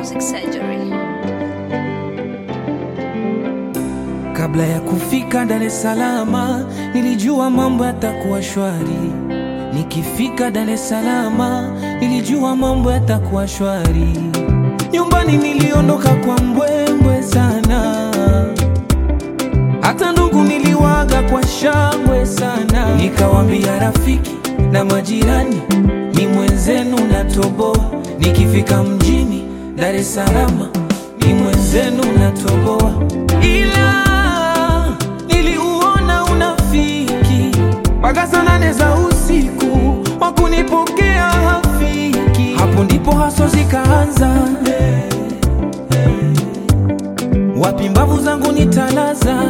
Music Surgery. Kabla ya kufika Dar es Salaam, nilijua mambo yatakuwa shwari. Nikifika Dar es Salaam, nilijua mambo yatakuwa shwari. Nyumbani niliondoka kwa mbwembwe sana, hata ndugu niliwaga kwa shangwe sana. Nikawaambia rafiki na majirani, ni mwenzenu natoboa. Nikifika mjini Dar es Salaam, ni mwenzenu natoboa. Ila niliuona unafiki mpaka saa 8 za usiku, wakunipokea hafiki. Hapo ndipo haso zikaanza, wapi mbavu zangu nitalaza.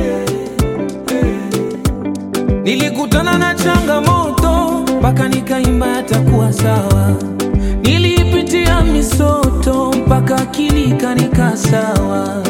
Nilikutana na changamoto mpaka nikaimba yatakuwa sawa. Nilipitia misoto mpaka akili ikanika sawa.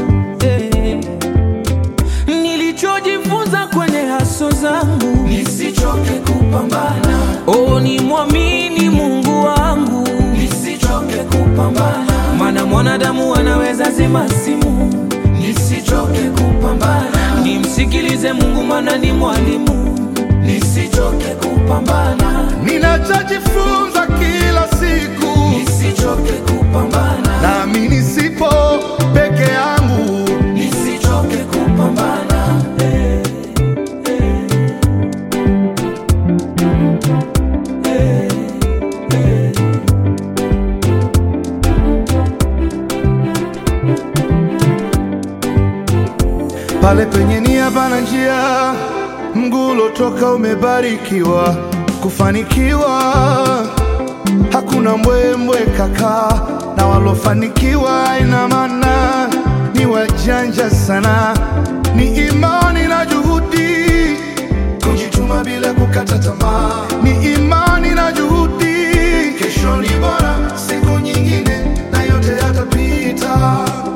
Nilichojifunza kwenye haso zangu, nisichoke kupambana. Oh, ni muamini Mungu wangu, nisichoke kupambana. Maana mwanadamu anaweza zima simu, nisichoke kupambana. Nimsikilize Mungu maana ni mwalimu, nisichoke kupambana. Ninachojifunza kila siku, nisichoke kupambana. nami nisipo peke yangu, nisichoke kupambana. pale penye nia pana njia, mgulo toka umebarikiwa kufanikiwa. Hakuna mbwembwe kaka, na walofanikiwa ina maana ni wajanja sana. Ni imani na juhudi, kujituma bila kukata tamaa. Ni imani na juhudi, kesho ni bora siku nyingine, na yote yatapita.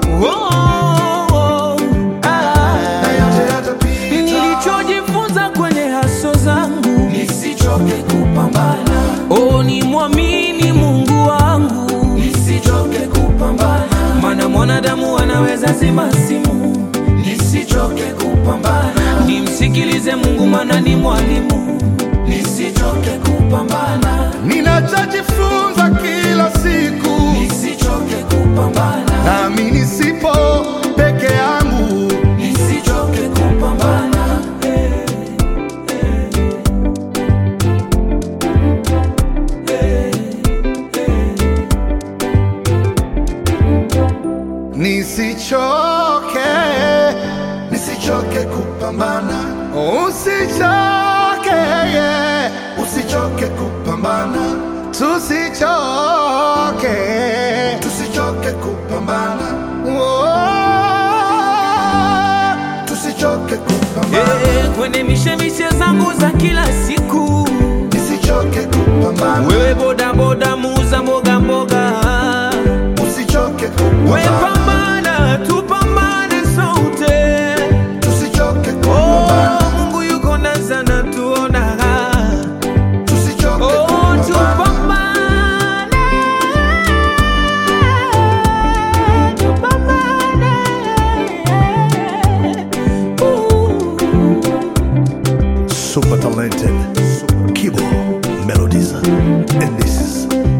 Nilichojifunza kwenye haso zangu, nisichoke kupambana. Oh, ni muamini Mungu wangu, nisichoke kupambana. Maana mwanadamu anaweza zima simu, nisichoke kupambana. Nimsikilize Mungu maana ni mwalimu, nisichoke kupambana. Ninachojifunza kila siku, nisichoke kupambana. nami nisipo peke yangu, nisichoke kupambana. nisichoke kupambana. Usichoke kupambana. Tusichoke kupambana. Tusichoke kupambana. Kwenye mishemishe zangu za kila siku, nisichoke kupambana. wewe boda boda muuza mboga mboga, usichoke kupambana. wewe pambana, tupambane sote, tusichoke kupambana. Oh, Mungu yuko na sana tuona, tusichoke tupambane, tupambane. Super talented Kibo Melodies, and this is